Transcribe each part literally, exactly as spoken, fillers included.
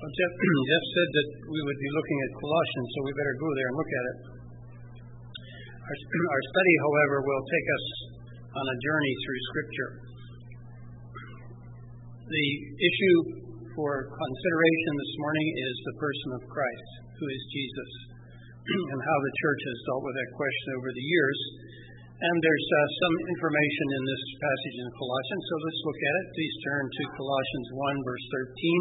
Well, Jeff, Jeff said that we would be looking at Colossians, so we better go there and look at it. Our, our study, however, will take us on a journey through Scripture. The issue for consideration this morning is the person of Christ, who is Jesus, and how the church has dealt with that question over the years. And there's uh, some information in this passage in Colossians, so let's look at it. Please turn to Colossians one, verse thirteen,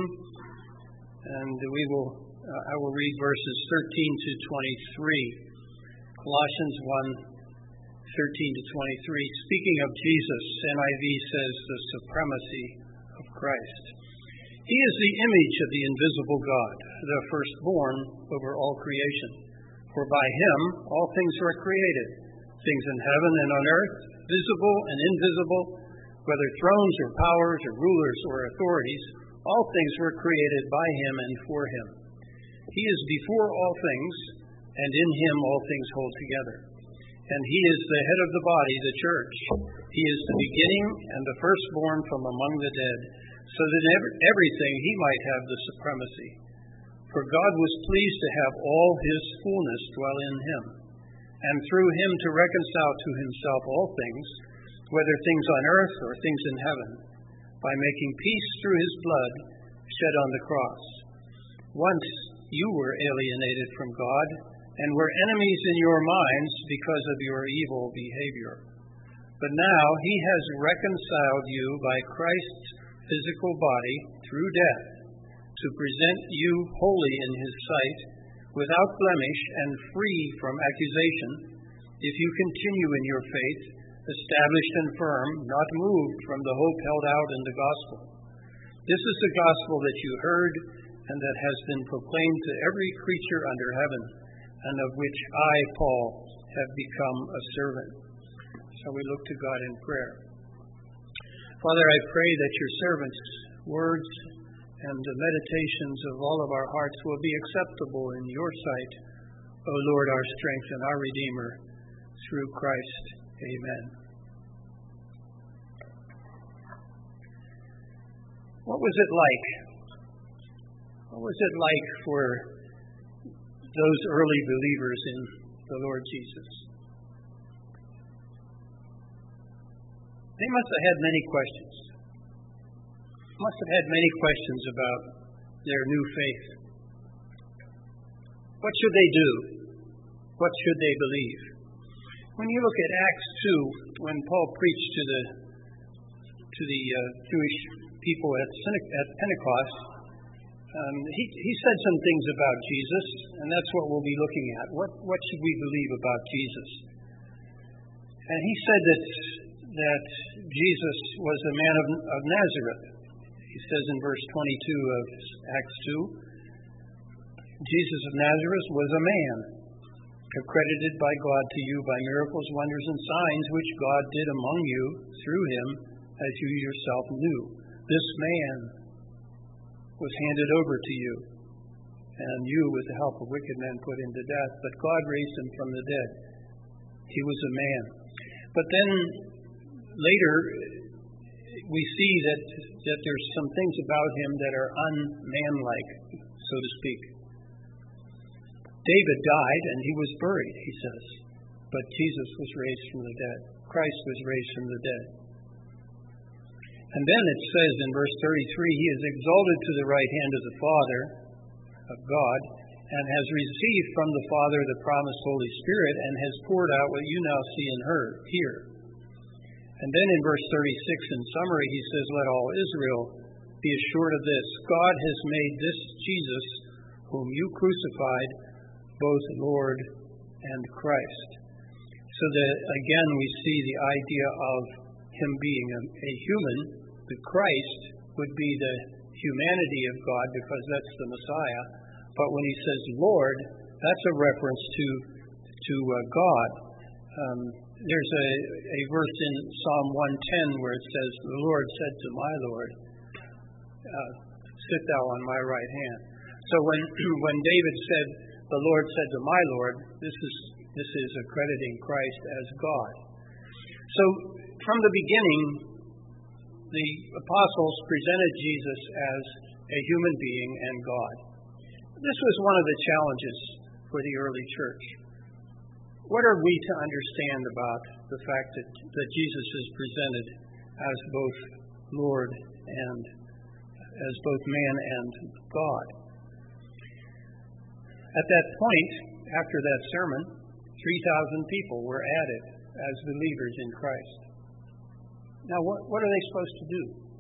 and we will. Uh, I will read verses thirteen to twenty-three. Colossians one, thirteen to twenty-three. Speaking of Jesus, N I V says the supremacy of Christ. He is the image of the invisible God, the firstborn over all creation. For by him all things were created, things in heaven and on earth, visible and invisible, whether thrones or powers or rulers or authorities, all things were created by him and for him. He is before all things, and in him all things hold together. And he is the head of the body, the church. He is the beginning and the firstborn from among the dead, so that in everything he might have the supremacy. For God was pleased to have all his fullness dwell in him, and through him to reconcile to himself all things, whether things on earth or things in heaven, by making peace through his blood shed on the cross. Once you were alienated from God, and were enemies in your minds because of your evil behavior. But now he has reconciled you by Christ's physical body through death, to present you holy in his sight, without blemish and free from accusation, if you continue in your faith, established and firm, not moved from the hope held out in the gospel. This is the gospel that you heard, and that has been proclaimed to every creature under heaven, and of which I, Paul, have become a servant. So we look to God in prayer. Father, I pray that your servants' words and the meditations of all of our hearts will be acceptable in your sight, O Lord, our strength and our Redeemer, through Christ. Amen. What was it like? What was it like for those early believers in the Lord Jesus? They must have had many questions. Must have had many questions about their new faith. What should they do? What should they believe? When you look at Acts two, when Paul preached to the to the uh, Jewish people at, at Pentecost, um, he he said some things about Jesus, and that's what we'll be looking at. What what should we believe about Jesus? And he said that that Jesus was a man of, of Nazareth. He says in verse twenty-two of Acts two, Jesus of Nazareth was a man, accredited by God to you by miracles, wonders, and signs, which God did among you through him, as you yourself knew. This man was handed over to you, and you, with the help of wicked men, put him to death. But God raised him from the dead. He was a man. But then later, we see that, that there's some things about him that are unmanlike, so to speak. David died and he was buried, he says. But Jesus was raised from the dead. Christ was raised from the dead. And then it says in verse thirty-three, he is exalted to the right hand of the Father, of God, and has received from the Father the promised Holy Spirit, and has poured out what you now see and heard, hear. And then in verse thirty-six, in summary, he says, let all Israel be assured of this. God has made this Jesus, whom you crucified, both Lord and Christ. So that, again, we see the idea of him being a, a human. The Christ would be the humanity of God, because that's the Messiah. But when he says Lord, that's a reference to, to uh, God. Um, There's a, a verse in Psalm one ten where it says, the Lord said to my Lord, uh, sit thou on my right hand. So when when David said, the Lord said to my Lord, this is this is accrediting Christ as God. So from the beginning, the apostles presented Jesus as a human being and God. This was one of the challenges for the early church. What are we to understand about the fact that, that Jesus is presented as both Lord and as both man and God? At that point, after that sermon, three thousand people were added as believers in Christ. Now, what, what are they supposed to do?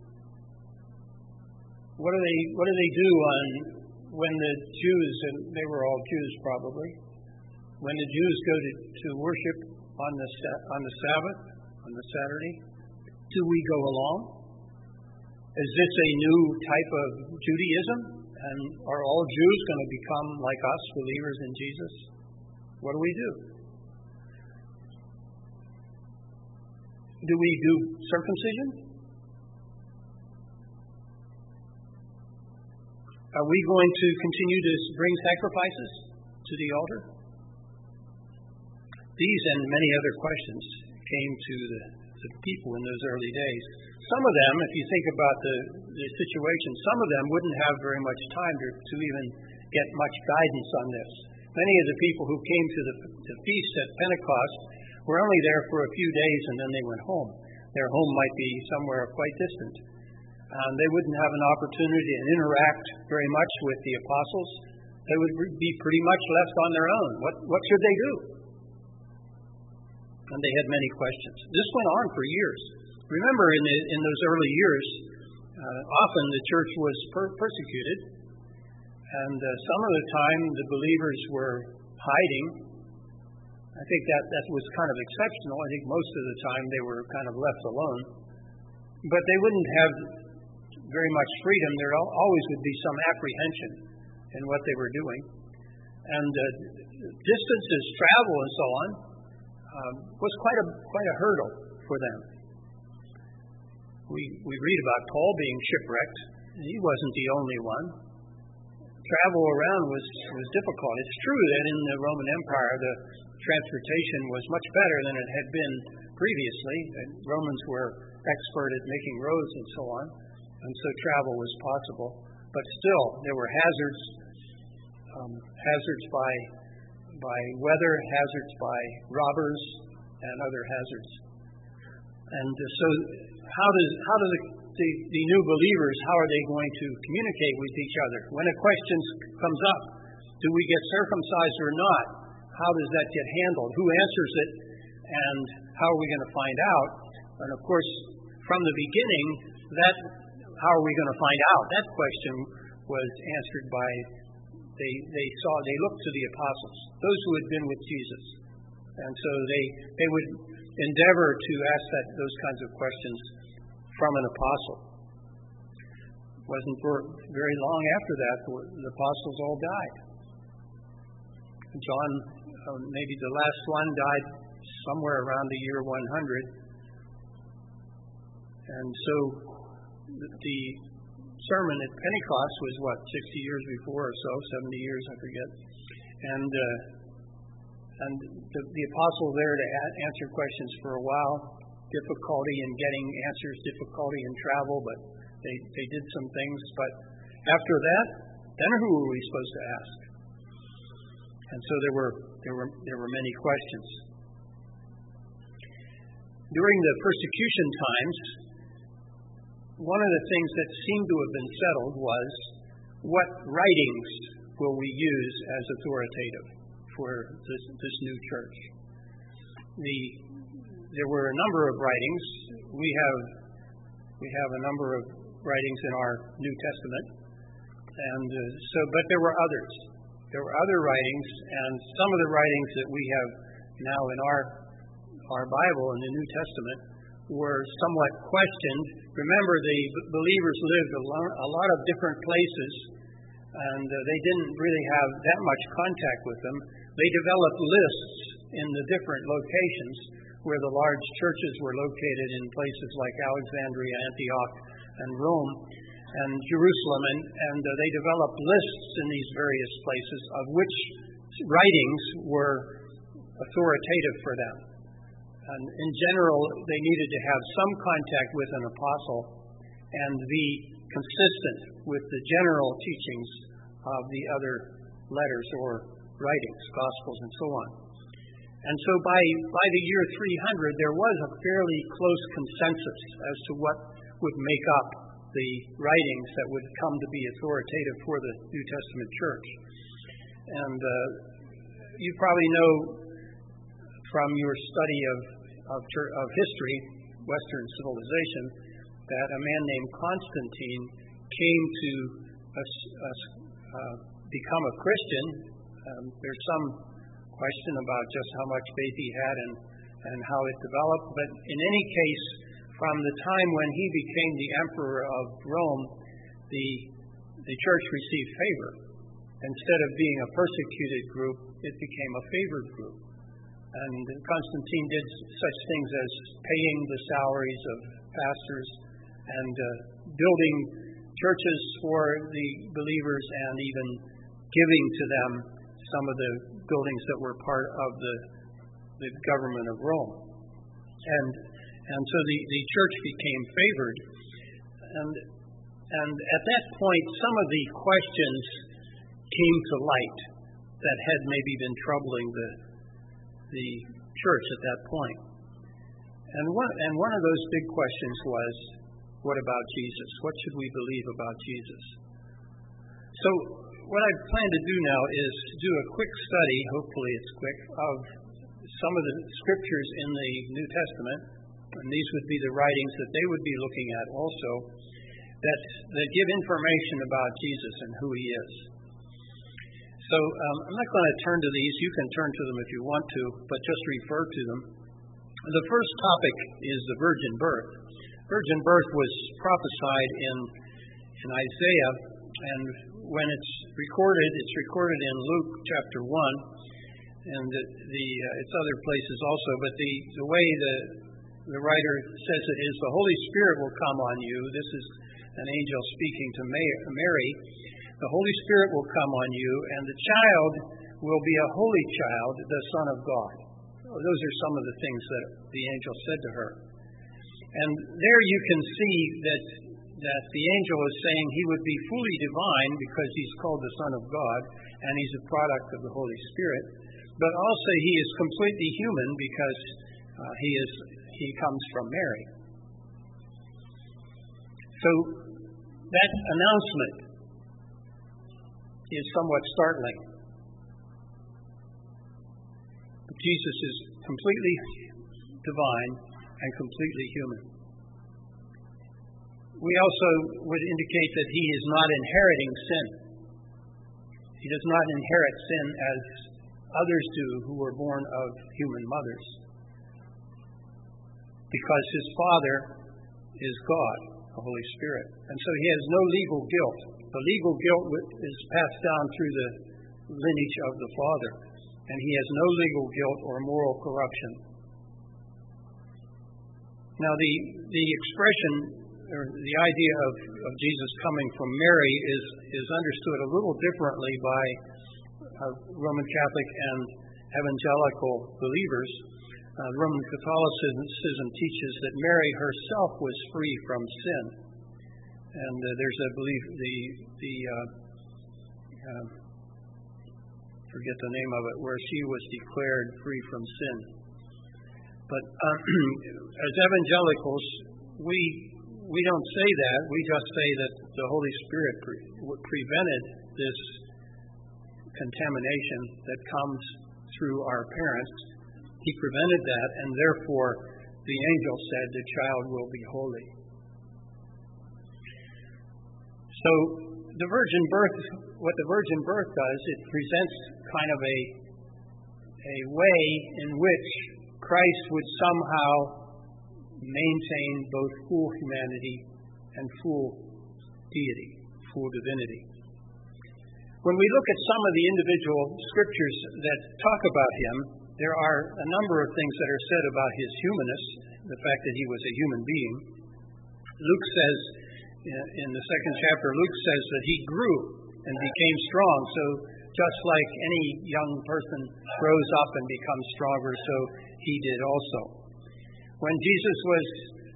What do they what do they do on when the Jews, and they were all Jews probably, when the Jews go to, to worship on the on the Sabbath, on the Saturday? Do we go along? Is this a new type of Judaism? And are all Jews going to become like us, believers in Jesus? What do we do? Do we do circumcision? Are we going to continue to bring sacrifices to the altar? These and many other questions came to the, the people in those early days. Some of them, if you think about the, the situation, some of them wouldn't have very much time to, to even get much guidance on this. Many of the people who came to the, the feast at Pentecost were only there for a few days and then they went home. Their home might be somewhere quite distant. Um, they wouldn't have an opportunity to interact very much with the apostles. They would be pretty much left on their own. What, what should they do? And they had many questions. This went on for years. Remember, in, the, in those early years, uh, often the church was per- persecuted, and uh, some of the time the believers were hiding. I think that, that was kind of exceptional. I think most of the time they were kind of left alone. But they wouldn't have very much freedom. There always would be some apprehension in what they were doing. And uh, distances, travel, and so on, um, was quite a quite a hurdle for them. We we read about Paul being shipwrecked. He wasn't the only one. Travel around was, was difficult. It's true that in the Roman Empire the transportation was much better than it had been previously. Romans were expert at making roads and so on, and so travel was possible. But still, there were hazards, um, hazards by by weather, hazards by robbers, and other hazards. And uh, so, how does how do the, the the new believers, how are they going to communicate with each other when a question comes up? Do we get circumcised or not? How does that get handled? Who answers it? And how are we going to find out? And of course, from the beginning, that how are we going to find out? That question was answered by they they saw they looked to the apostles, those who had been with Jesus, and so they they would endeavor to ask that those kinds of questions from an apostle. It wasn't for very long after that the apostles all died. John, uh, maybe the last one, died somewhere around the year one hundred. And so the, the sermon at Pentecost was, what, sixty years before or so, seventy years, I forget. And uh, and the, the apostle there to a- answer questions for a while, difficulty in getting answers, difficulty in travel, but they, they did some things. But after that, then who were we supposed to ask? And so there were there were there were many questions. During the persecution times, one of the things that seemed to have been settled was what writings will we use as authoritative for this, this new church. The there were a number of writings. We have we have a number of writings in our New Testament, and uh, so but there were others. There were other writings, and some of the writings that we have now in our our Bible in the New Testament were somewhat questioned. Remember, the believers lived a lot of different places, and uh, they didn't really have that much contact with them. They developed lists in the different locations where the large churches were located in places like Alexandria, Antioch, and Rome, and Jerusalem, and, and uh, they developed lists in these various places of which writings were authoritative for them. And in general, they needed to have some contact with an apostle, and the consistent with the general teachings of the other letters or writings, Gospels, and so on. And so by, by the year three hundred, there was a fairly close consensus as to what would make up the writings that would come to be authoritative for the New Testament church. And uh, you probably know from your study of, of, of history, Western civilization, that a man named Constantine came to uh, uh, become a Christian. Um, there's some question about just how much faith he had and, and how it developed. But in any case, from the time when he became the emperor of Rome, the, the church received favor. Instead of being a persecuted group, it became a favored group. And Constantine did such things as paying the salaries of pastors and uh, building churches for the believers and even giving to them some of the buildings that were part of the, the government of Rome. And and so the, the church became favored. And, and at that point, some of the questions came to light that had maybe been troubling the the church at that point. And one, and one of those big questions was, what about Jesus? What should we believe about Jesus? So what I plan to do now is do a quick study, hopefully it's quick, of some of the scriptures in the New Testament, and these would be the writings that they would be looking at also, that, that give information about Jesus and who he is. So um, I'm not going to turn to these. You can turn to them if you want to, but just refer to them. The first topic is the virgin birth. Virgin birth was prophesied in, in Isaiah, and when it's recorded, it's recorded in Luke chapter one, and the, the uh, it's other places also, but the, the way the, the writer says it is, the Holy Spirit will come on you. This is an angel speaking to Mary. The Holy Spirit will come on you, and the child will be a holy child, the Son of God. Those are some of the things that the angel said to her. And there you can see that that the angel is saying he would be fully divine because he's called the Son of God, and he's a product of the Holy Spirit. But also he is completely human because uh, he is he comes from Mary. So that announcement is somewhat startling. Jesus is completely divine and completely human. We also would indicate that he is not inheriting sin. He does not inherit sin as others do who were born of human mothers, because his Father is God, the Holy Spirit. And so he has no legal guilt. The legal guilt is passed down through the lineage of the Father, and he has no legal guilt or moral corruption. Now, the the expression or the idea of, of Jesus coming from Mary is, is understood a little differently by uh, Roman Catholic and evangelical believers. Uh, Roman Catholicism teaches that Mary herself was free from sin. And uh, there's, I believe, the, the uh, uh, forget the name of it, where she was declared free from sin. But uh, as evangelicals, we we don't say that. We just say that the Holy Spirit pre- prevented this contamination that comes through our parents. He prevented that, and therefore the angel said the child will be holy. So the virgin birth, what the virgin birth does, it presents kind of a a way in which Christ would somehow maintain both full humanity and full deity, full divinity. When we look at some of the individual scriptures that talk about him, there are a number of things that are said about his humanness, the fact that he was a human being. Luke says, in the second chapter, Luke says that he grew and became strong. So just like any young person grows up and becomes stronger, so he did also. When Jesus was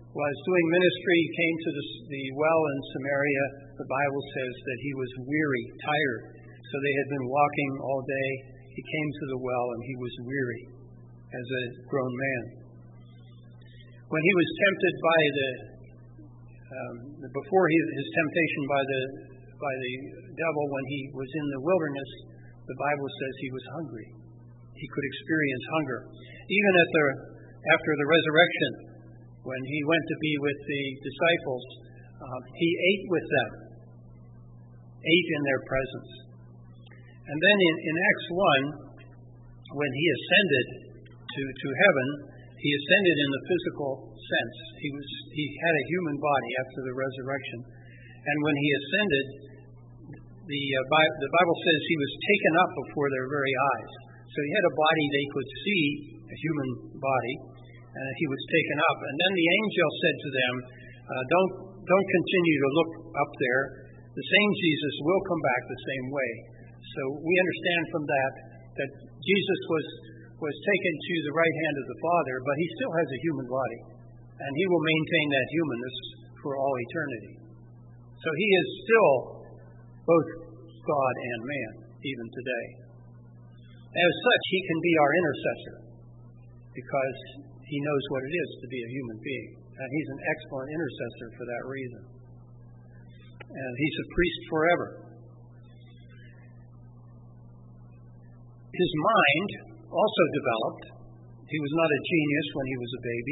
was doing ministry, he came to the, the well in Samaria. The Bible says that he was weary, tired. So they had been walking all day. He came to the well and he was weary as a grown man. When he was tempted by the, um, before he, his temptation by the by the devil, when he was in the wilderness, the Bible says he was hungry. He could experience hunger. Even at the after the resurrection, when he went to be with the disciples, um, he ate with them, ate in their presence. And then in, in Acts one, when he ascended to, to heaven, he ascended in the physical sense. He was he had a human body after the resurrection. And when he ascended, the, uh, Bi- the Bible says he was taken up before their very eyes. So he had a body they could see, a human body, and he was taken up. And then the angel said to them, uh, don't, don't continue to look up there. The same Jesus will come back the same way. So we understand from that that Jesus was, was taken to the right hand of the Father, but he still has a human body. And he will maintain that humanness for all eternity. So he is still both God and man, even today. As such, he can be our intercessor because he knows what it is to be a human being. And he's an excellent intercessor for that reason. And he's a priest forever. His mind also developed. He was not a genius when he was a baby,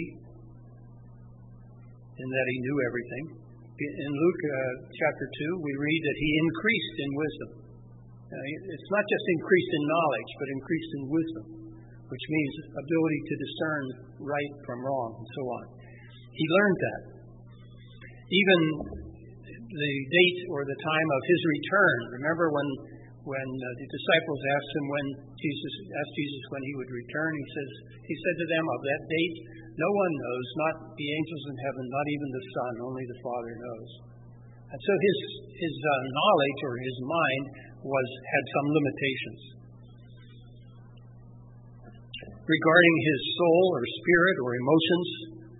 in that he knew everything. In Luke uh, chapter two, we read that he increased in wisdom. Uh, it's not just increased in knowledge, but increased in wisdom, which means ability to discern right from wrong and so on. He learned that. Even the date or the time of his return. Remember when when uh, the disciples asked him when Jesus asked Jesus when he would return. He says he said to them, of that date no one knows, not the angels in heaven, not even the Son, only the Father knows. And so his his uh, knowledge or his mind was had some limitations. Regarding his soul or spirit or emotions,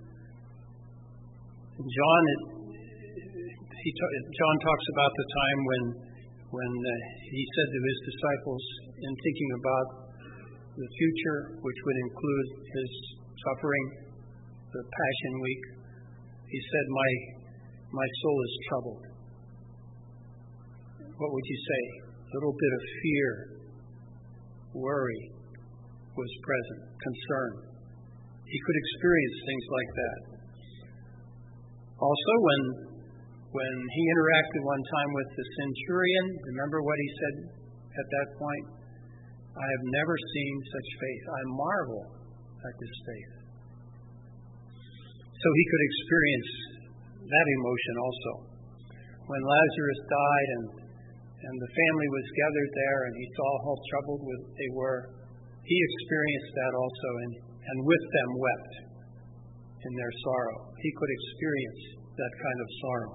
John it, he John talks about the time when when uh, he said to his disciples, in thinking about the future, which would include his suffering, the Passion Week, he said, "My my soul is troubled." What would you say? A little bit of fear, worry was present, concern. He could experience things like that. Also, when when he interacted one time with the centurion, remember what he said at that point? "I have never seen such faith. I marvel at this faith." So he could experience that emotion also. When Lazarus died and and the family was gathered there and he saw how troubled they were, he experienced that also and, and with them wept in their sorrow. He could experience that kind of sorrow.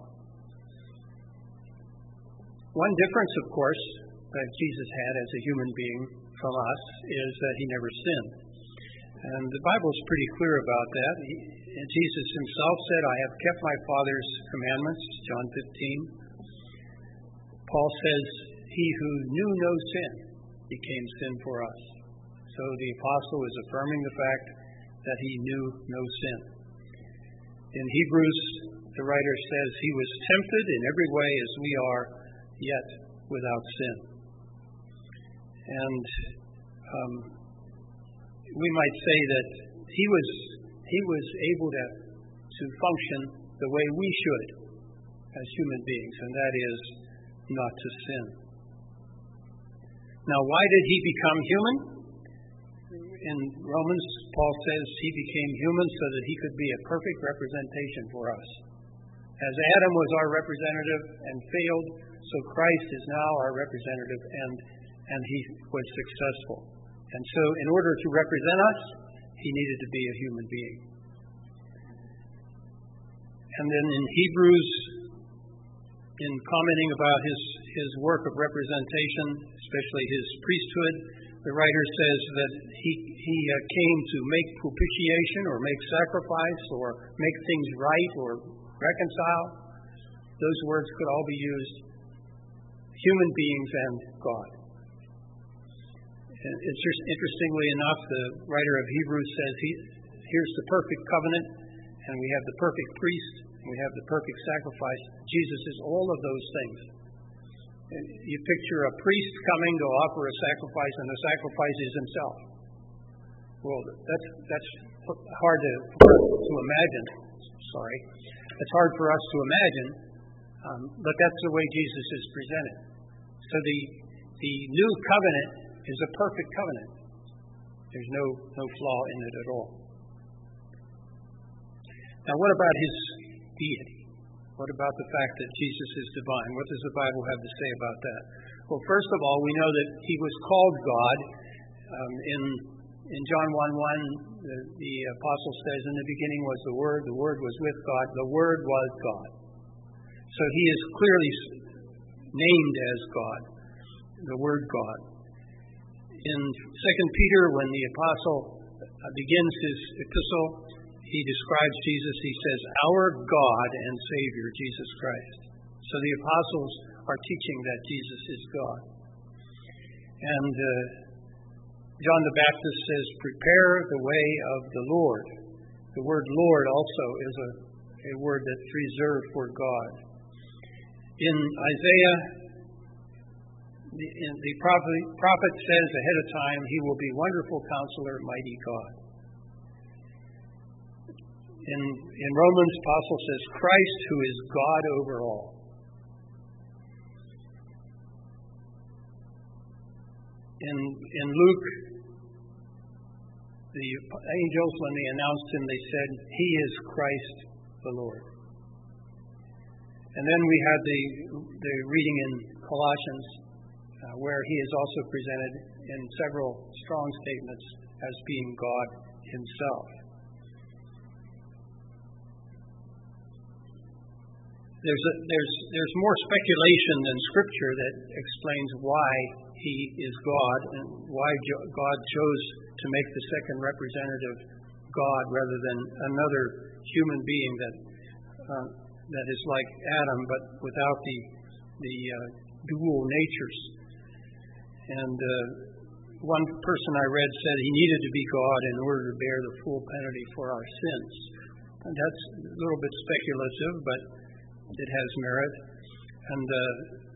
One difference, of course, that Jesus had as a human being from us is that he never sinned. And the Bible is pretty clear about that. He, Jesus himself said, "I have kept my Father's commandments," John fifteen. Paul says, "He who knew no sin became sin for us." So the apostle is affirming the fact that he knew no sin. In Hebrews, the writer says, "He was tempted in every way as we are, yet without sin." And um, we might say that he was he was able to to function the way we should as human beings, and that is not to sin. Now, why did he become human? In Romans, Paul says he became human so that he could be a perfect representation for us. As Adam was our representative and failed, so Christ is now our representative, and and he was successful. And so in order to represent us, he needed to be a human being. And then in Hebrews, in commenting about his, his work of representation, especially his priesthood, the writer says that he, he uh, came to make propitiation or make sacrifice or make things right or reconcile. Those words could all be used, human beings and God. And it's just interestingly enough, the writer of Hebrews says, he, here's the perfect covenant, and we have the perfect priest, and we have the perfect sacrifice. Jesus is all of those things. And you picture a priest coming to offer a sacrifice, and the sacrifice is himself. Well, that's that's hard to to imagine. Sorry, it's hard for us to imagine, um, but that's the way Jesus is presented. So the the new covenant is a perfect covenant. There's no no flaw in it at all. Now, what about his deity? What about the fact that Jesus is divine? What does the Bible have to say about that? Well, first of all, we know that he was called God. Um, in in John one one, the, the apostle says, "In the beginning was the Word. The Word was with God. The Word was God." So he is clearly named as God, the Word God. In Second Peter, when the apostle begins his epistle, he describes Jesus, he says, "Our God and Savior, Jesus Christ." So the apostles are teaching that Jesus is God. And uh, John the Baptist says, "Prepare the way of the Lord." The word Lord also is a, a word that's reserved for God. In Isaiah, the, in the prophet, prophet says ahead of time, he will be Wonderful Counselor, Mighty God. In, in Romans, the apostle says, "Christ, who is God over all." In, in Luke, the angels, when they announced him, they said, "He is Christ the Lord." And then we had the, the reading in Colossians, uh, where he is also presented in several strong statements as being God himself. There's a, there's there's more speculation than Scripture that explains why he is God and why jo- God chose to make the second representative God rather than another human being that uh, that is like Adam but without the the uh, dual natures. And uh, one person I read said he needed to be God in order to bear the full penalty for our sins. And that's a little bit speculative, but it has merit. And uh,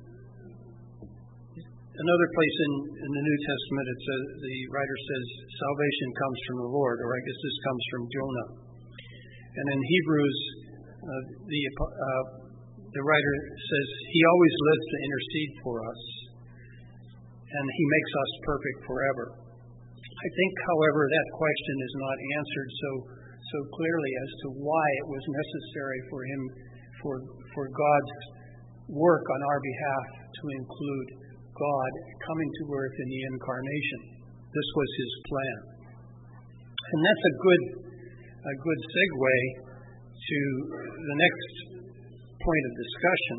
another place in, in the New Testament, it says, the writer says, "Salvation comes from the Lord," or I guess this comes from Jonah. And in Hebrews, uh, the uh, the writer says, "He always lives to intercede for us, and he makes us perfect forever." I think, however, that question is not answered so so clearly as to why it was necessary for him for for God's work on our behalf to include God coming to earth in the incarnation. This was his plan. And that's a good a good segue to the next point of discussion.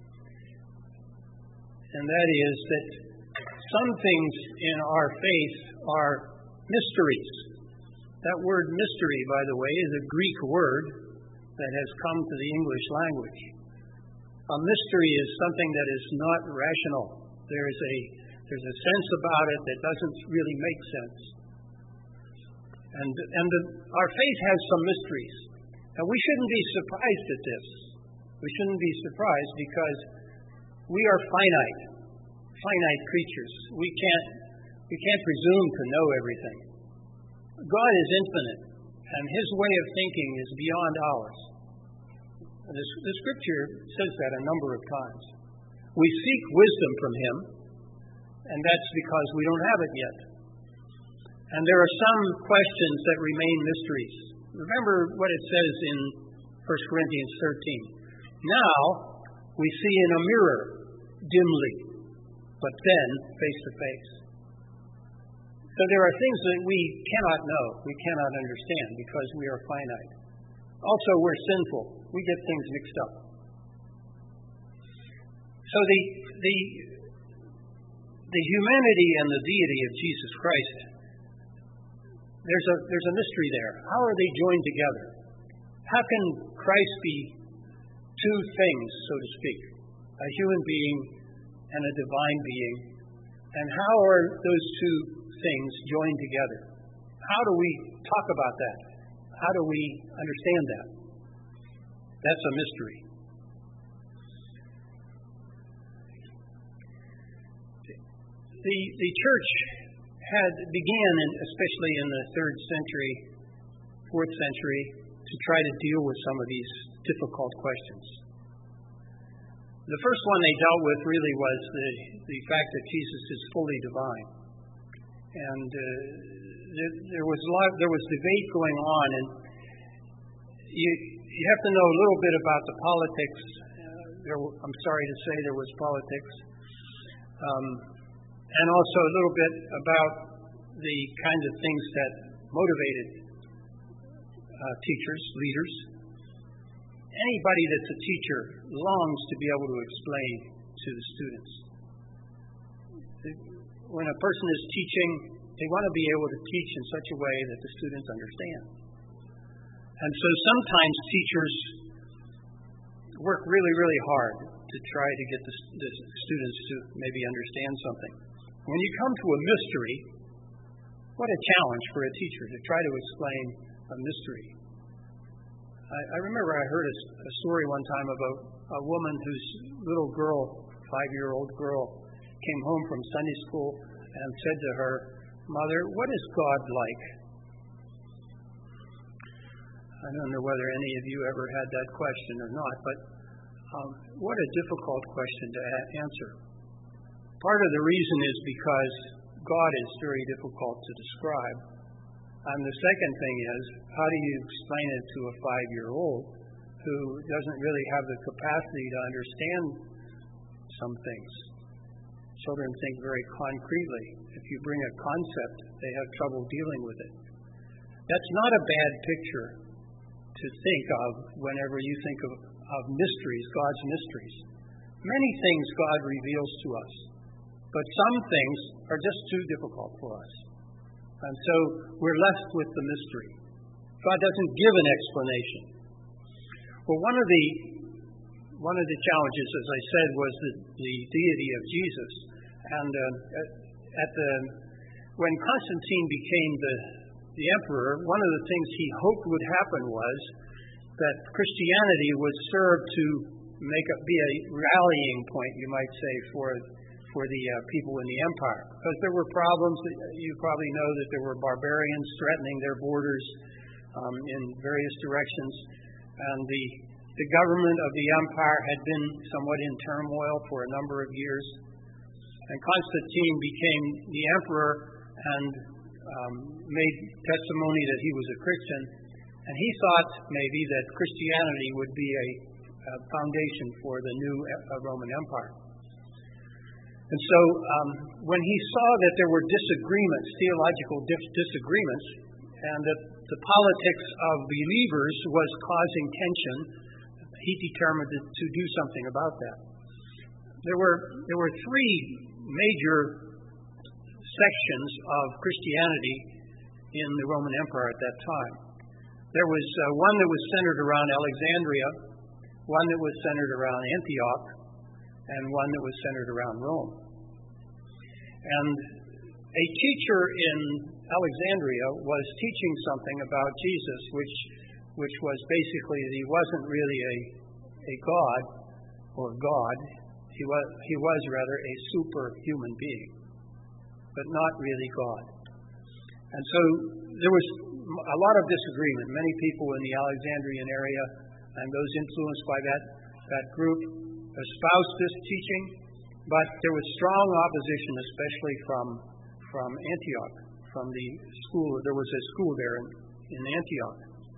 And that is that some things in our faith are mysteries. That word mystery, by the way, is a Greek word that has come to the English language. A mystery is something that is not rational. There is a there's a sense about it that doesn't really make sense. And and the, our faith has some mysteries. Now we shouldn't be surprised at this. We shouldn't be surprised because we are finite, finite creatures. We can't we can't presume to know everything. God is infinite, and his way of thinking is beyond ours. The, the Scripture says that a number of times. We seek wisdom from him, and that's because we don't have it yet. And there are some questions that remain mysteries. Remember what it says in First Corinthians thirteen. Now we see in a mirror, dimly, but then face to face. So there are things that we cannot know, we cannot understand because we are finite. Also, we're sinful. We get things mixed up. So the the the humanity and the deity of Jesus Christ, there's a there's a mystery there. How are they joined together? How can Christ be two things, so to speak, a human being and a divine being? And how are those two things joined together? How do we talk about that? How do we understand that? That's a mystery. The the church had began, in, especially in the third century, fourth century, to try to deal with some of these difficult questions. The first one they dealt with really was the the fact that Jesus is fully divine, and uh, there, there was a lot, there was debate going on, and you you have to know a little bit about the politics. Uh, there, I'm sorry to say there was politics. Um, And also a little bit about the kinds of things that motivated uh, teachers, leaders. Anybody that's a teacher longs to be able to explain to the students. When a person is teaching, they want to be able to teach in such a way that the students understand. And so sometimes teachers work really, really hard to try to get the, the students to maybe understand something. When you come to a mystery, what a challenge for a teacher to try to explain a mystery. I, I remember I heard a, a story one time about a woman whose little girl, five-year-old girl, came home from Sunday school and said to her mother, "What is God like?" I don't know whether any of you ever had that question or not, but um, what a difficult question to a- answer. Part of the reason is because God is very difficult to describe. And the second thing is, how do you explain it to a five-year-old who doesn't really have the capacity to understand some things? Children think very concretely. If you bring a concept, they have trouble dealing with it. That's not a bad picture to think of whenever you think of, of mysteries, God's mysteries. Many things God reveals to us. But some things are just too difficult for us. And so we're left with the mystery. God doesn't give an explanation. Well, one of the one of the challenges, as I said, was the, the deity of Jesus. And uh, at, at the when Constantine became the the emperor, one of the things he hoped would happen was that Christianity would serve to make a, be a rallying point, you might say, for for the uh, people in the empire. Because there were problems. You probably know that there were barbarians threatening their borders um, in various directions. And the, the government of the empire had been somewhat in turmoil for a number of years. And Constantine became the emperor and um, made testimony that he was a Christian. And he thought maybe that Christianity would be a, a foundation for the new uh, Roman Empire. And so um, when he saw that there were disagreements, theological dis- disagreements, and that the politics of believers was causing tension, he determined to, to do something about that. There were there were three major sections of Christianity in the Roman Empire at that time. There was uh, one that was centered around Alexandria, one that was centered around Antioch, and one that was centered around Rome. And a teacher in Alexandria was teaching something about Jesus, which which was basically that he wasn't really a a god or God. He was he was rather a superhuman being, but not really God. And so there was a lot of disagreement. Many people in the Alexandrian area and those influenced by that that group espoused this teaching, but there was strong opposition, especially from from Antioch, from the school. There was a school there in, in Antioch.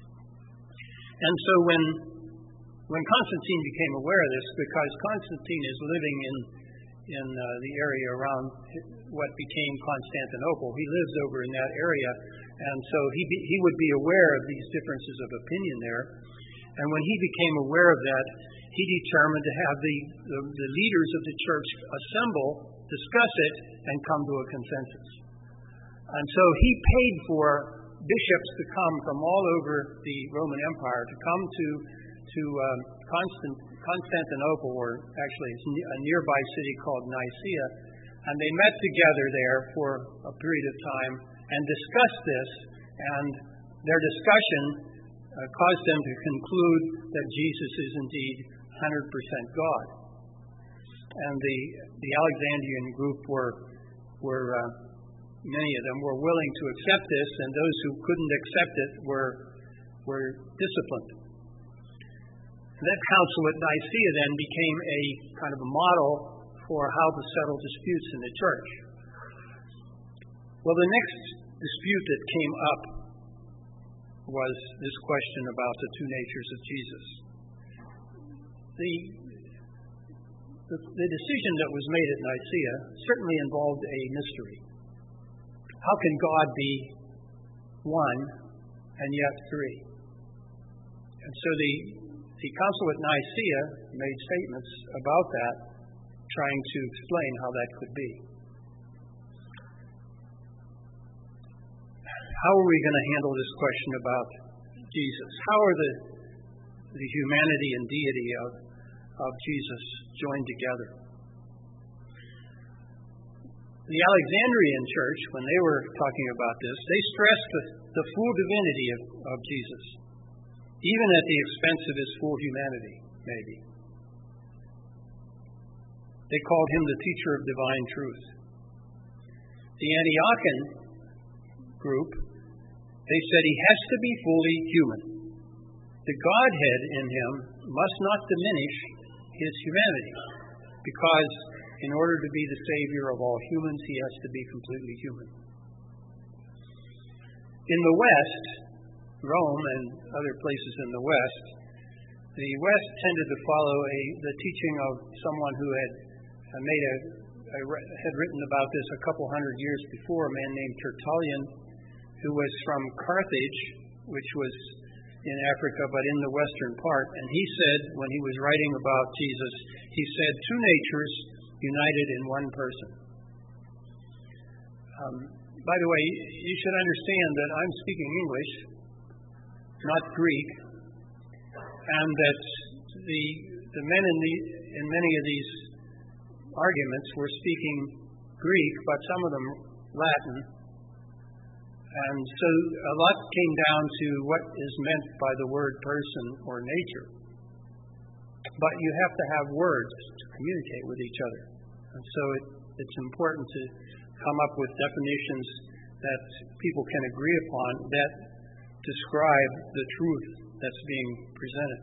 And so when when Constantine became aware of this, because Constantine is living in in uh, the area around what became Constantinople, he lives over in that area, and so he be, he would be aware of these differences of opinion there. And when he became aware of that, he determined to have the, the, the leaders of the church assemble discuss it, and come to a consensus. And so he paid for bishops to come from all over the Roman Empire, to come to to um, Constant, Constantinople, or actually it's a nearby city called Nicaea, and they met together there for a period of time and discussed this, and their discussion uh, caused them to conclude that Jesus is indeed one hundred percent God. And the the Alexandrian group were were uh, many of them were willing to accept this, and those who couldn't accept it were were disciplined. That council at Nicaea then became a kind of a model for how to settle disputes in the church. Well, the next dispute that came up was this question about the two natures of Jesus. The, the, the decision that was made at Nicaea certainly involved a mystery. How can God be one and yet three? And so the The council at Nicaea made statements about that, trying to explain how that could be. How are we going to handle this question about Jesus? How are the, the humanity and deity of, of Jesus joined together? The Alexandrian church, when they were talking about this, they stressed the, the full divinity of, of Jesus, even at the expense of his full humanity, maybe. They called him the teacher of divine truth. The Antiochian group, they said he has to be fully human. The Godhead in him must not diminish his humanity, because in order to be the Savior of all humans, he has to be completely human. In the West, Rome and other places in the West, the West tended to follow a, the teaching of someone who had uh, made a, a, had written about this a couple hundred years before, a man named Tertullian, who was from Carthage, which was in Africa, but in the western part. And he said, when he was writing about Jesus, he said, two natures united in one person. Um, by the way, you should understand that I'm speaking English, not Greek, and that the the men in the in many of these arguments were speaking Greek, but some of them Latin, and so a lot came down to what is meant by the word person or nature. But you have to have words to communicate with each other, and so it, it's important to come up with definitions that people can agree upon that describe the truth that's being presented.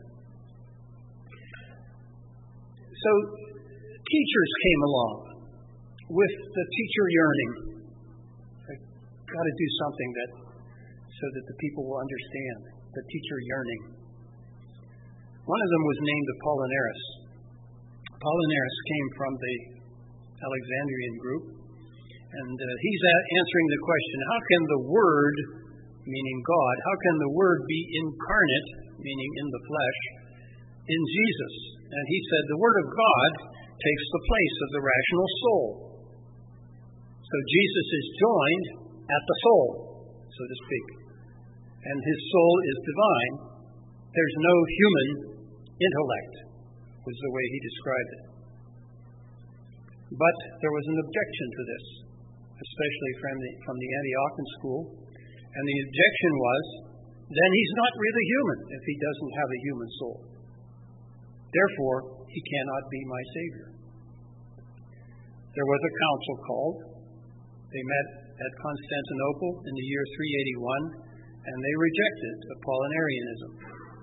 So teachers came along with the teacher yearning. I've got to do something that so that the people will understand the teacher yearning. One of them was named Apollinaris. Apollinaris came from the Alexandrian group, and uh, he's answering the question, how can the Word, meaning God, how can the Word be incarnate, meaning in the flesh, in Jesus? And he said the Word of God takes the place of the rational soul. So Jesus is joined at the soul, so to speak. And his soul is divine. There's no human intellect, was the way he described it. But there was an objection to this, especially from the, from the Antiochian school. And the objection was, then he's not really human if he doesn't have a human soul. Therefore, he cannot be my Savior. There was a council called. They met at Constantinople in the year three eighty-one, and they rejected Apollinarianism.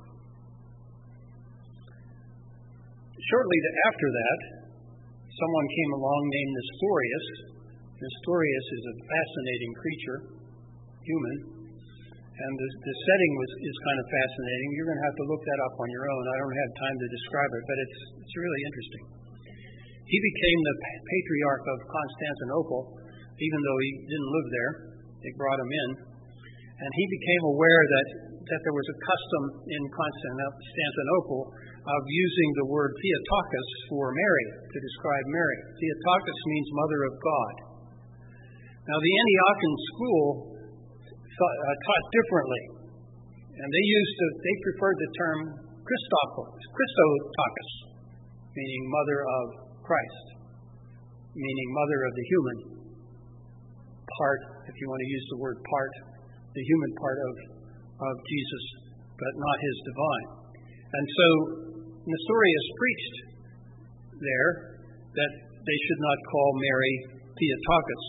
Shortly after that, someone came along named Nestorius. Nestorius is a fascinating creature, human, and the, the setting was is kind of fascinating. You're going to have to look that up on your own. I don't have time to describe it, but it's it's really interesting. He became the patriarch of Constantinople, even though he didn't live there. They brought him in, and he became aware that that there was a custom in Constantinople of using the word Theotokos for Mary, to describe Mary. Theotokos means Mother of God. Now, the Antiochian school thought, uh, taught differently, and they used to, they preferred the term Christokos, Christotokos, meaning Mother of Christ, meaning Mother of the human part, if you want to use the word part, the human part of, of Jesus, but not his divine. And so Nestorius preached there that they should not call Mary Theotokos.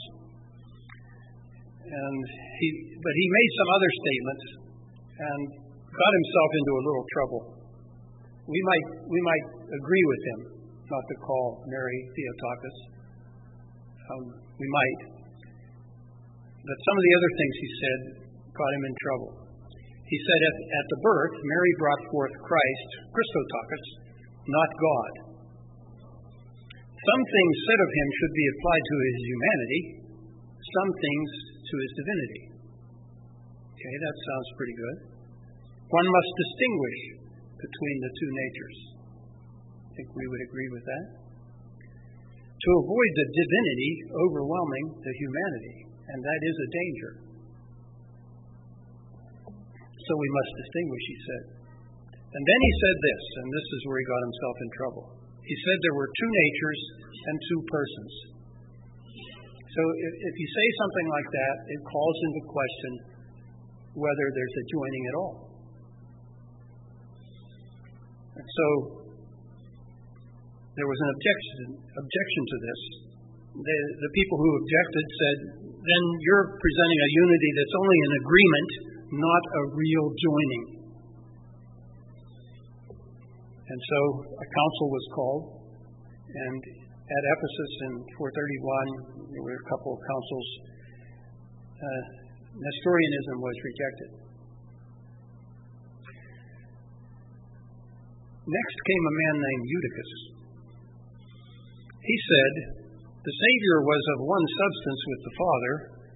And he, but he made some other statements and got himself into a little trouble. We might, we might agree with him not to call Mary Theotokos. Um, we might. But some of the other things he said got him in trouble. He said at, at the birth, Mary brought forth Christ, Christotokos, not God. Some things said of him should be applied to his humanity, some things to his divinity. Okay, that sounds pretty good. One must distinguish between the two natures. I think we would agree with that. To avoid the divinity overwhelming the humanity, and that is a danger. So we must distinguish, he said. And then he said this, and this is where he got himself in trouble. He said there were two natures and two persons. So if, if you say something like that, it calls into question whether there's a joining at all. And so there was an objection, objection to this. The, the people who objected said, then you're presenting a unity that's only an agreement, not a real joining. And so a council was called, and at Ephesus in four thirty-one, there were a couple of councils. Uh, Nestorianism was rejected. Next came a man named Eutychus. He said, the Savior was of one substance with the Father,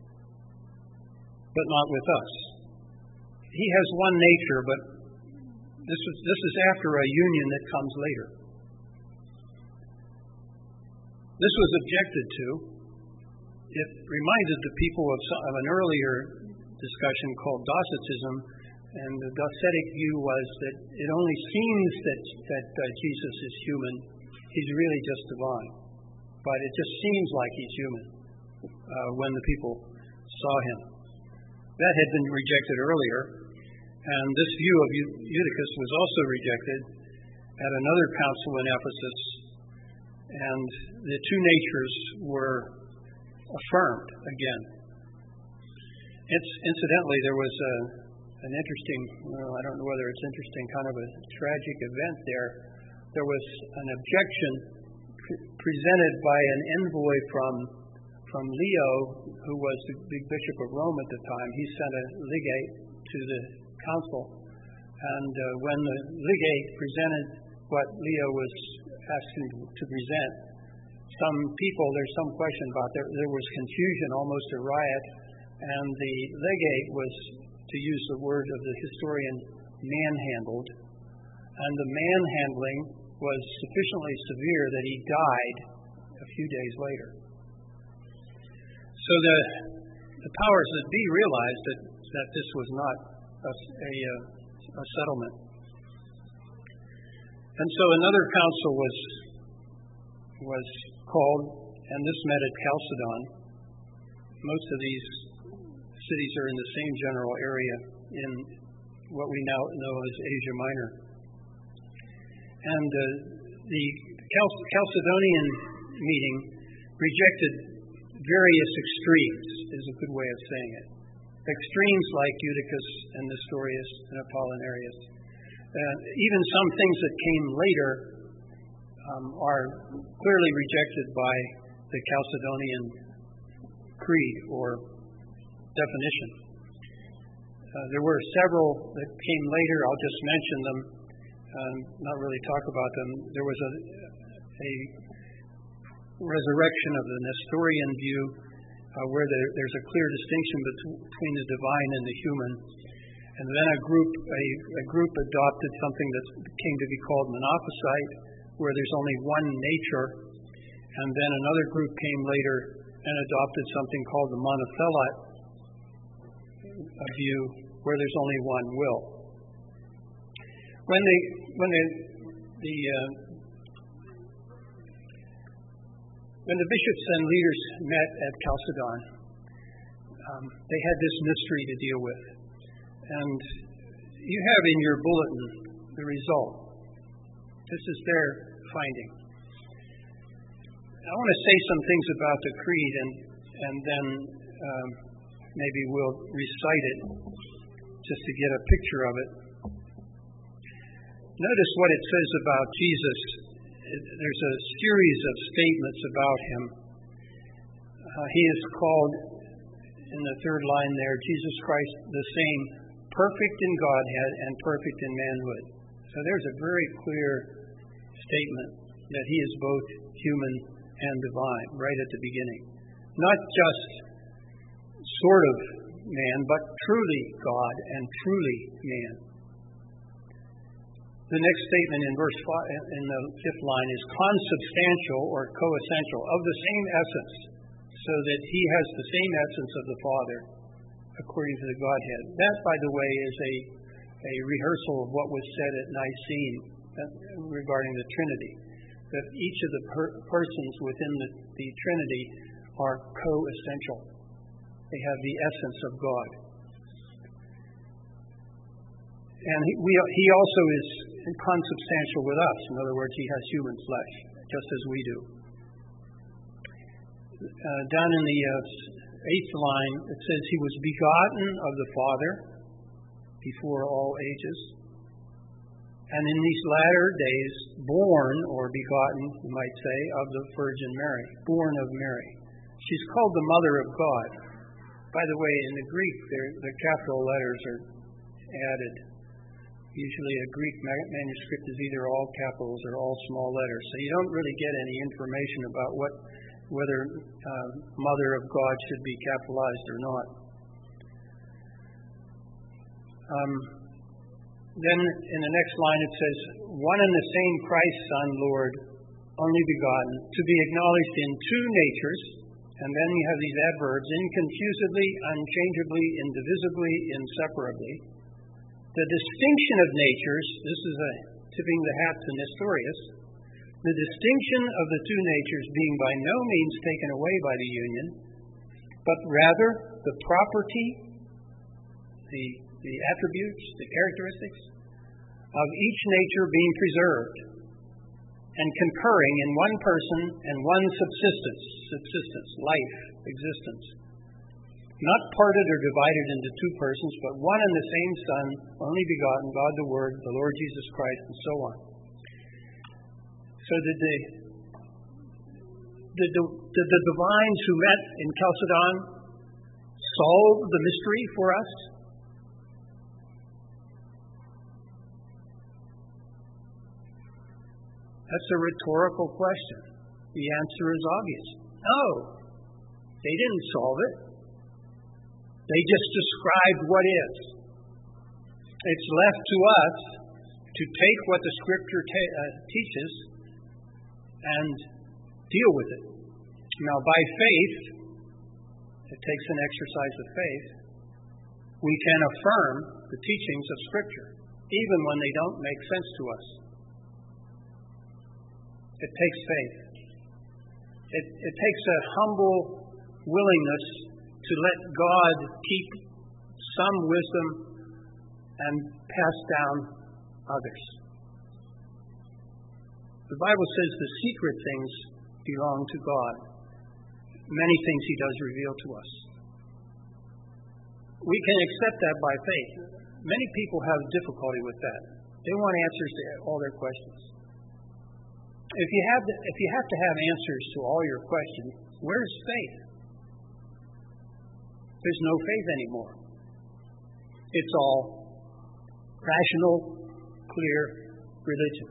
but not with us. He has one nature, but this is, this is after a union that comes later. This was objected to. It reminded the people of, some, of an earlier discussion called Docetism, and the Docetic view was that it only seems that, that uh, Jesus is human. He's really just divine. But it just seems like he's human uh, when the people saw him. That had been rejected earlier, and this view of Eutychus was also rejected at another council in Ephesus, and the two natures were affirmed again. It's, incidentally, there was a, an interesting, well, I don't know whether it's interesting, kind of a tragic event there. There was an objection pre- presented by an envoy from from Leo, who was the big bishop of Rome at the time. He sent a legate to the council, and uh, when the legate presented what Leo was asking to present, some people, there's some question about there, there was confusion, almost a riot, and the legate was, to use the word of the historian, manhandled, and the manhandling was sufficiently severe that he died a few days later. So the the powers that be realized that, that this was not a, a, a settlement. And so another council was was called, and this met at Chalcedon. Most of these cities are in the same general area in what we now know as Asia Minor. And uh, the Cal- Chalcedonian meeting rejected various extremes, is a good way of saying it. Extremes like Eutychus and Nestorius and Apollinarius. Uh, even some things that came later um, are clearly rejected by the Chalcedonian creed or definition. Uh, there were several that came later. I'll just mention them, um, not really talk about them. There was a, a resurrection of the Nestorian view, uh, where there, there's a clear distinction between the divine and the human. And then a group a, a group adopted something that came to be called Monophysite, where there's only one nature. And then another group came later and adopted something called the Monothelite view, where there's only one will. When they when they the uh, when the bishops and leaders met at Chalcedon, um, they had this mystery to deal with. And you have in your bulletin the result. This is their finding. I want to say some things about the creed, and and then um, maybe we'll recite it just to get a picture of it. Notice what it says about Jesus. There's a series of statements about him. Uh, he is called, in the third line there, Jesus Christ the same, perfect in Godhead and perfect in manhood. So there's a very clear statement that he is both human and divine right at the beginning. Not just sort of man, but truly God and truly man. The next statement in verse five, in the fifth line, is consubstantial or coessential, of the same essence, so that he has the same essence of the Father, according to the Godhead. That, by the way, is a, a rehearsal of what was said at Nicene regarding the Trinity, that each of the per- persons within the, the Trinity are coessential. They have the essence of God. And he, we, he also is consubstantial with us. In other words, he has human flesh, just as we do. Uh, down in the uh, eighth line, it says he was begotten of the Father before all ages. And in these latter days, born, or begotten, you might say, of the Virgin Mary, born of Mary. She's called the Mother of God. By the way, in the Greek, the capital letters are added. Usually a Greek manuscript is either all capitals or all small letters. So you don't really get any information about what whether uh, Mother of God should be capitalized or not. Um, then in the next line it says, one and the same Christ, Son, Lord, only begotten, to be acknowledged in two natures. And then you have these adverbs, inconfusedly, unchangeably, indivisibly, inseparably. The distinction of natures, this is a tipping the hat to Nestorius, the distinction of the two natures being by no means taken away by the union, but rather the property, the, the attributes, the characteristics of each nature being preserved and concurring in one person and one subsistence, subsistence, life, existence. Not parted or divided into two persons, but one and the same Son, only begotten, God the Word, the Lord Jesus Christ, and so on. So did the, did the, did the divines who met in Chalcedon solve the mystery for us? That's a rhetorical question. The answer is obvious. No, they didn't solve it. They just described what is. It's left to us to take what the Scripture ta- uh, teaches and deal with it. Now, by faith, it takes an exercise of faith, we can affirm the teachings of Scripture, even when they don't make sense to us. It takes faith. It, it takes a humble willingness to let God keep some wisdom and pass down others. The Bible says the secret things belong to God. Many things He does reveal to us. We can accept that by faith. Many people have difficulty with that. They want answers to all their questions. If you have to, if you have to have answers to all your questions, where's faith? There's no faith anymore. It's all rational, clear religion.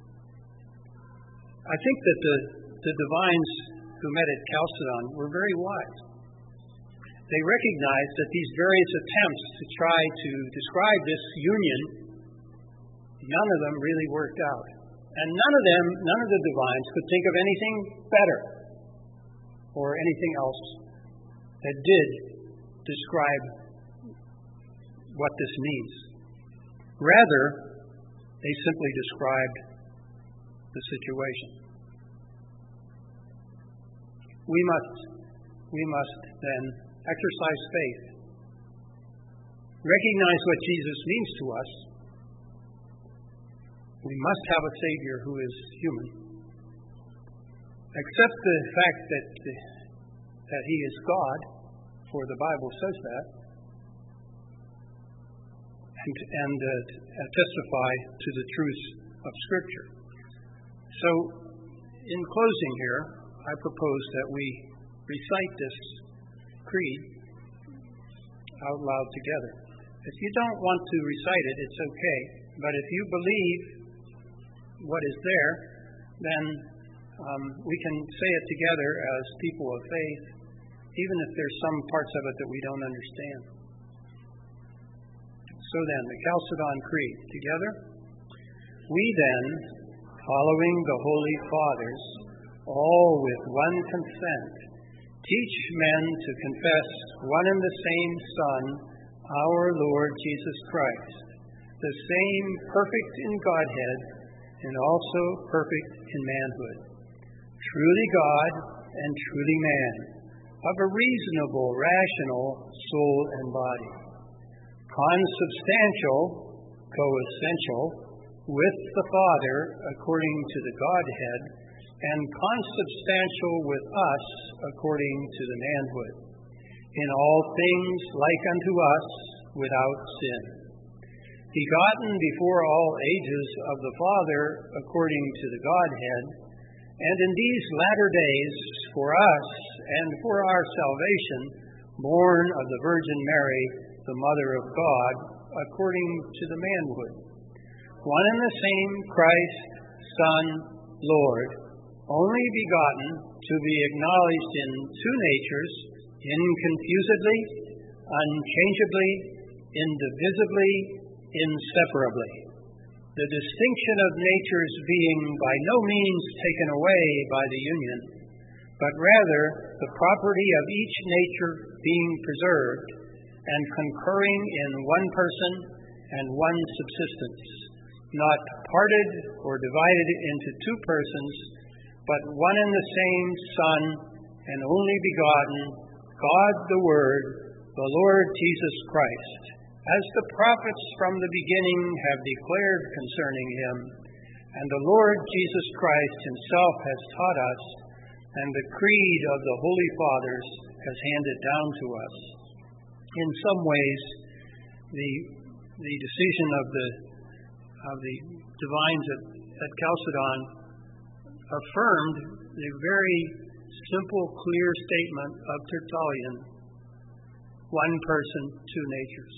I think that the, the divines who met at Chalcedon were very wise. they recognized that these various attempts to try to describe this union, none of them really worked out. And none of them, none of the divines could think of anything better or anything else that did describe what this means. Rather, they simply described the situation. We must, we must then exercise faith, recognize what Jesus means to us. We must have a Savior who is human. Accept the fact that, that He is God, for the Bible says that, and, and uh, testify to the truth of Scripture. So, in closing here, I propose that we recite this creed out loud together. If you don't want to recite it, it's okay. But if you believe what is there, then um, we can say it together as people of faith, even if there's some parts of it that we don't understand. So then, the Chalcedon Creed. Together. We then, following the Holy Fathers, all with one consent, teach men to confess one and the same Son, our Lord Jesus Christ, the same perfect in Godhead and also perfect in manhood, truly God and truly man, of a reasonable, rational soul and body, consubstantial, coessential, with the Father according to the Godhead, and consubstantial with us according to the manhood, in all things like unto us without sin, begotten before all ages of the Father according to the Godhead, and in these latter days for us and for our salvation, born of the Virgin Mary, the Mother of God, according to the manhood, one and the same Christ, Son, Lord, only begotten, to be acknowledged in two natures, inconfusedly, unchangeably, indivisibly, inseparably. The distinction of natures being by no means taken away by the union, but rather the property of each nature being preserved and concurring in one person and one subsistence, not parted or divided into two persons, but one and the same Son and only begotten, God the Word, the Lord Jesus Christ, as the prophets from the beginning have declared concerning Him, and the Lord Jesus Christ Himself has taught us, and the creed of the Holy Fathers has handed down to us. In some ways, the the decision of the of the divines at, at Chalcedon affirmed the very simple, clear statement of Tertullian: one person, two natures.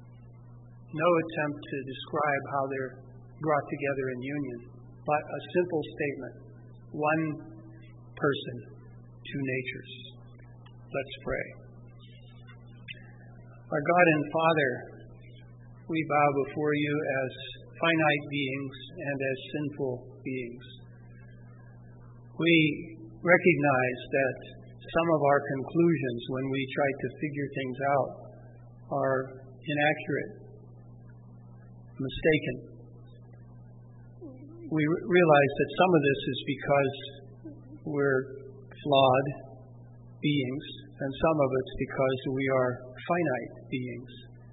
No attempt to describe how they're brought together in union, but a simple statement: one person, two natures. Let's pray. Our God and Father, we bow before you as finite beings and as sinful beings. We recognize that some of our conclusions when we try to figure things out are inaccurate, mistaken. We r- realize that some of this is because we're flawed beings, and some of it's because we are finite beings.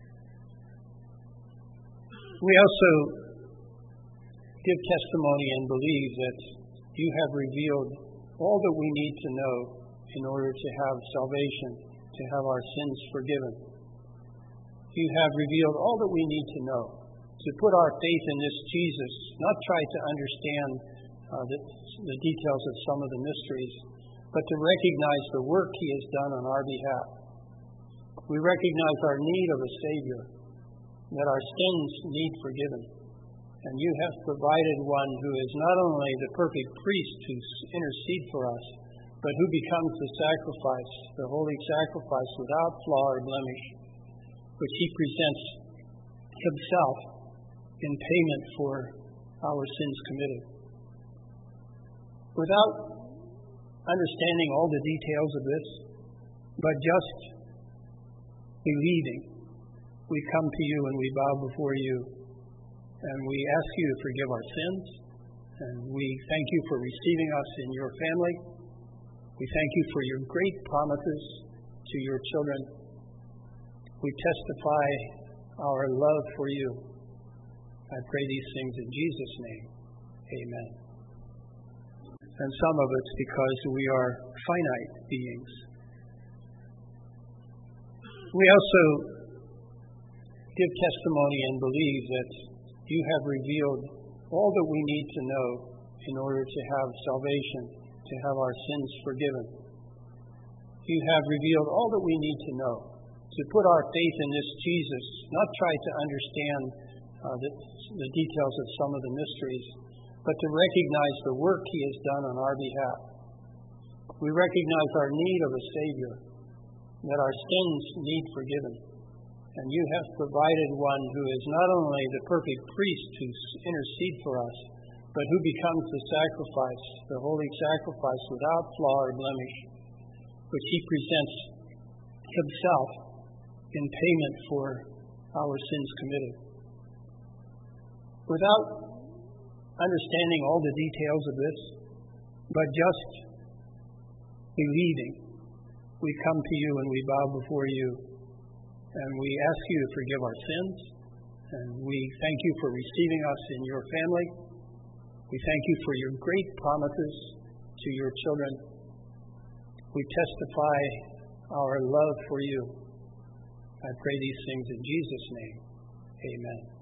We also give testimony and believe that you have revealed all that we need to know in order to have salvation, to have our sins forgiven. You have revealed all that we need to know, to put our faith in this Jesus, not try to understand uh, the, the details of some of the mysteries, but to recognize the work He has done on our behalf. We recognize our need of a Savior, that our sins need forgiven. And you have provided one who is not only the perfect priest to intercede for us, but who becomes the sacrifice, the holy sacrifice without flaw or blemish, which he presents himself in payment for our sins committed. Without understanding all the details of this, but just believing, we come to you and we bow before you, and we ask you to forgive our sins, and we thank you for receiving us in your family. We thank you for your great promises to your children. We testify our love for you. I pray these things in Jesus' name. Amen. And some of it's because we are finite beings. We also give testimony and believe that you have revealed all that we need to know in order to have salvation, to have our sins forgiven. You have revealed all that we need to know, to put our faith in this Jesus, not try to understand uh, the, the details of some of the mysteries, but to recognize the work he has done on our behalf. We recognize our need of a Savior, that our sins need forgiven. And you have provided one who is not only the perfect priest who intercedes for us, but who becomes the sacrifice, the holy sacrifice without flaw or blemish, which he presents himself in payment for our sins committed. Without understanding all the details of this, but just believing, we come to you and we bow before you, and we ask you to forgive our sins, and we thank you for receiving us in your family. We thank you for your great promises to your children. We testify our love for you. I pray these things in Jesus' name. Amen.